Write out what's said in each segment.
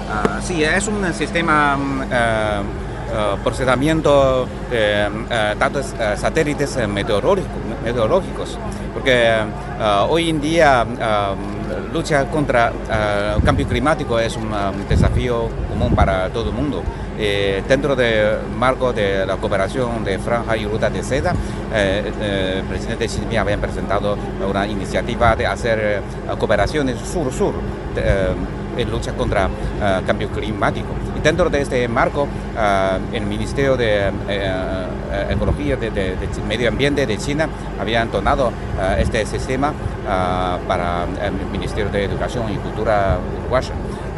Sí, es un sistema procesamiento de datos satélites meteorológicos, porque hoy en día lucha contra el cambio climático es un desafío común para todo el mundo. Dentro del marco de la cooperación de Franja y Ruta de Seda, el presidente Xi Jinping había presentado una iniciativa de hacer cooperaciones sur-sur en lucha contra el cambio climático. Y dentro de este marco, el Ministerio de Ecología de Medio Ambiente de China había entonado este sistema para el Ministerio de Educación y Cultura uruguayo.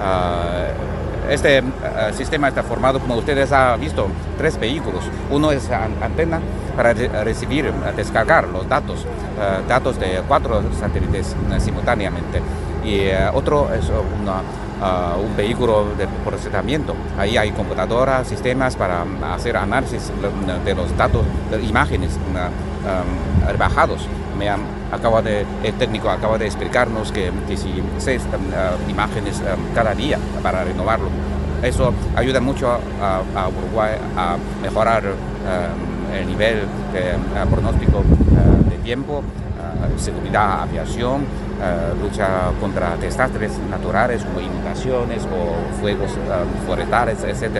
Este sistema está formado, como ustedes han visto, 3 vehículos. Uno es antena para recibir, descargar los datos de 4 satélites simultáneamente. Y otro es un vehículo de procesamiento. Ahí hay computadoras, sistemas para hacer análisis de los datos, de imágenes rebajados. El técnico acaba de explicarnos que si 6 imágenes cada día para renovarlo. Eso ayuda mucho a Uruguay a mejorar el nivel de pronóstico de tiempo, seguridad, aviación, lucha contra desastres naturales como inundaciones o fuegos forestales, etc.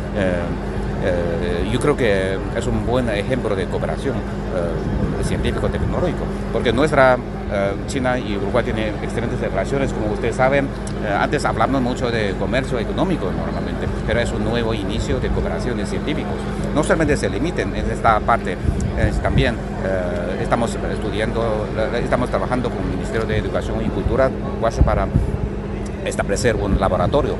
Yo creo que es un buen ejemplo de cooperación científico-tecnológico, porque nuestra China y Uruguay tienen excelentes relaciones, como ustedes saben. Antes hablamos mucho de comercio económico normalmente, pero es un nuevo inicio de cooperaciones científicas. No solamente se limiten en esta parte, también estamos trabajando con el Ministerio de Educación y Cultura uruguayo para establecer un laboratorio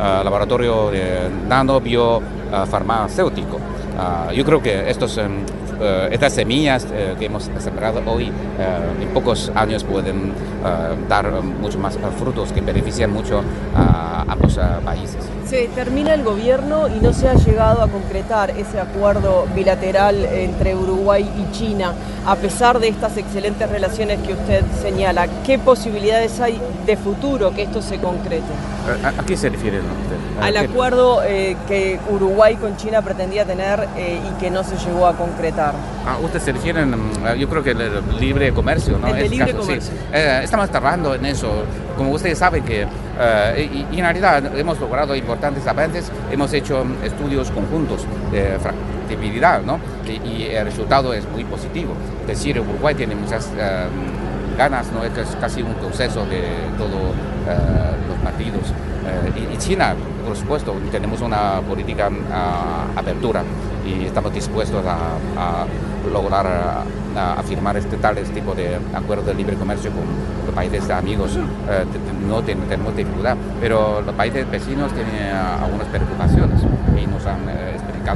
de nanobiofarmacéutico. Yo creo que estas semillas que hemos sembrado hoy en pocos años pueden dar mucho más frutos que benefician mucho a ambos países. Se termina el gobierno y no se ha llegado a concretar ese acuerdo bilateral entre Uruguay y China, a pesar de estas excelentes relaciones que usted señala. ¿Qué posibilidades hay de futuro que esto se concrete? ¿A qué se refiere usted? Al acuerdo que Uruguay con China pretendía tener y que no se llegó a concretar. Usted se refiere, yo creo que el libre comercio, ¿no? El de libre comercio. Sí. Estamos trabajando en eso. Como ustedes saben que y en realidad hemos logrado importantes avances, hemos hecho estudios conjuntos de factibilidad, ¿no? Y el resultado es muy positivo. Es decir, Uruguay tiene muchas ganas, ¿no? Es casi un proceso de todos los partidos. Y China, por supuesto, tenemos una política apertura y estamos dispuestos a lograr a firmar este tipo de acuerdos de libre comercio con los países amigos. No tenemos dificultad, pero los países vecinos tienen algunas preocupaciones y nos han explicado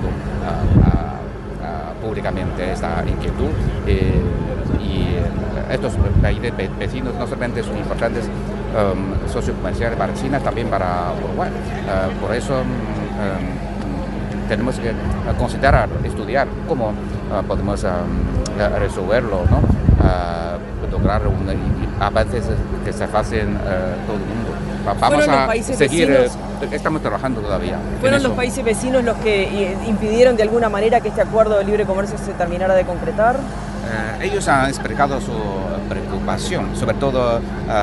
públicamente esta inquietud. Y estos países vecinos no solamente son importantes socios comerciales para China, también para Uruguay. Por eso tenemos que considerar, estudiar cómo podemos resolverlo, ¿no? Lograr avances que se hacen todo el mundo. Vamos a seguir, estamos trabajando todavía. ¿Fueron los países vecinos los que impidieron de alguna manera que este acuerdo de libre comercio se terminara de concretar? Ellos han explicado su preocupación, sobre todo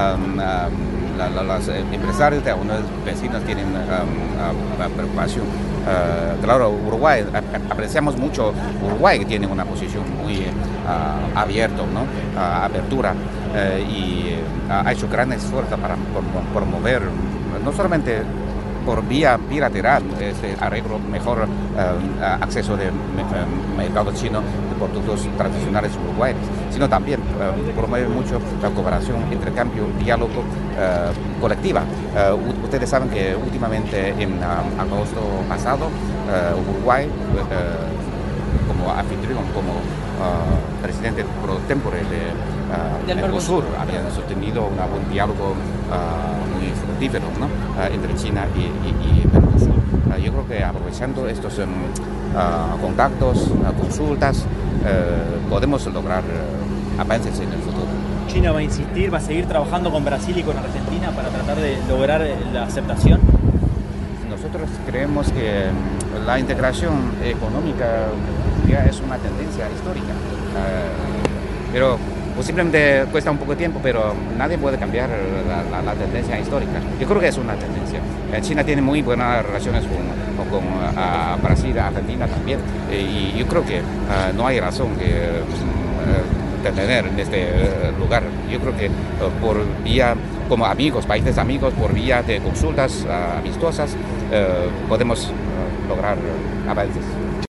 los empresarios de algunos vecinos tienen preocupación. Claro, Uruguay, apreciamos mucho Uruguay, que tiene una posición muy abierta, ¿no? Apertura, y ha hecho gran esfuerzo para promover, no solamente por vía bilateral, este arreglo mejor acceso de mercado chino de productos tradicionales uruguayos, sino también promueve mucho la cooperación, intercambio, diálogo colectiva. Ustedes saben que últimamente en agosto pasado Uruguay como anfitrión, como presidente pro tempore del Mercosur, habían sostenido un buen diálogo muy fructífero, ¿no? Entre China y Mercosur. Yo creo que aprovechando estos contactos, consultas, podemos lograr avances en el futuro. ¿China va a insistir, va a seguir trabajando con Brasil y con Argentina para tratar de lograr la aceptación? nosotros creemos que la integración económica ya es una tendencia histórica, pero posiblemente cuesta un poco de tiempo, pero nadie puede cambiar la tendencia histórica. Yo creo que es una tendencia. China tiene muy buenas relaciones con Brasil, Argentina también, y yo creo que no hay razón que detener en este lugar. Yo creo que por vía, como amigos, países amigos, por vía de consultas amistosas, podemos lograr avances.